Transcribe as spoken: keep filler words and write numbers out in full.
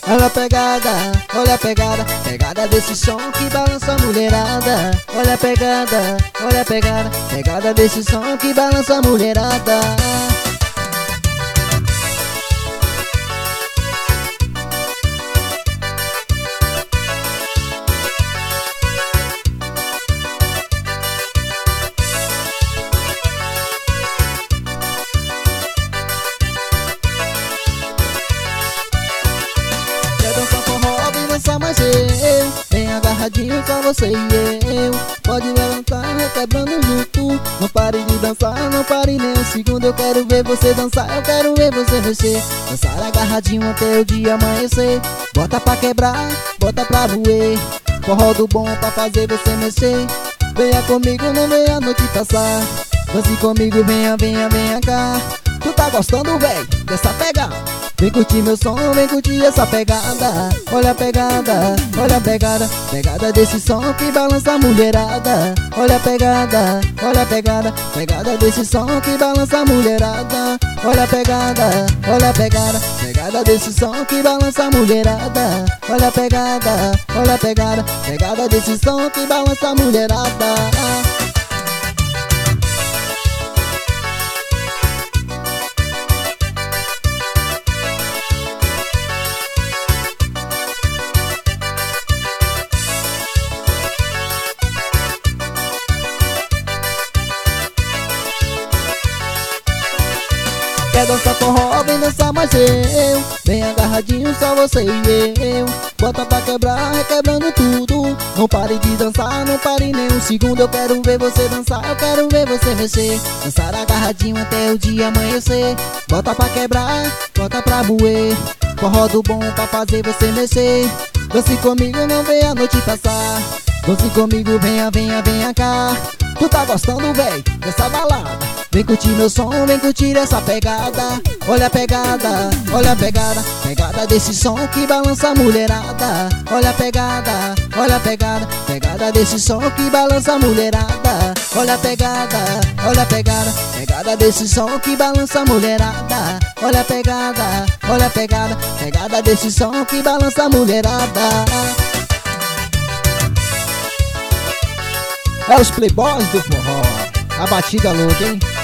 Olha a pegada, olha a pegada, pegada desse som que balança a mulherada. Olha a pegada, olha a pegada, pegada desse som que balança a mulherada. Mas eu, bem agarradinho só você e eu. Pode levantar, requebrando junto. Não pare de dançar, não pare nem um segundo. Eu quero ver você dançar, eu quero ver você mexer. Dançar agarradinho até o dia amanhecer. Bota pra quebrar, bota pra voer. Forró do bom pra fazer você mexer. Venha comigo, não venha a noite passar. Dance comigo, venha, venha, venha cá. Tu tá gostando, véi, dessa pegada? Vem curtir meu som, vem curtir essa pegada. Olha a pegada, olha a pegada, pegada desse som que balança a mulherada. Olha a pegada, olha a pegada, pegada desse som que balança a mulherada. Olha a pegada, olha a pegada, pegada desse som que balança a mulherada. Olha a pegada, olha a pegada, pegada desse som que balança a mulherada. Quer dançar forró, vem dançar mais eu. Bem agarradinho, só você e eu. Bota pra quebrar, requebrando tudo. Não pare de dançar, não pare nem um segundo. Eu quero ver você dançar, eu quero ver você mexer. Dançar agarradinho até o dia amanhecer. Bota pra quebrar, bota pra moer. Forró do bom pra fazer você mexer. Dance comigo, não vê a noite passar. Dance comigo, venha, venha, venha cá. Tu tá gostando, véi, dessa balada? Vem curtir meu som, vem curtir essa pegada. Olha a pegada, olha a pegada, pegada desse som que balança a mulherada. Olha a pegada, olha a pegada, pegada desse som que balança a mulherada. Olha a pegada, olha a pegada, pegada desse som que balança a mulherada. Olha a pegada, olha a pegada, pegada desse som que balança a mulherada. É os playboys do forró, a batida louca, hein?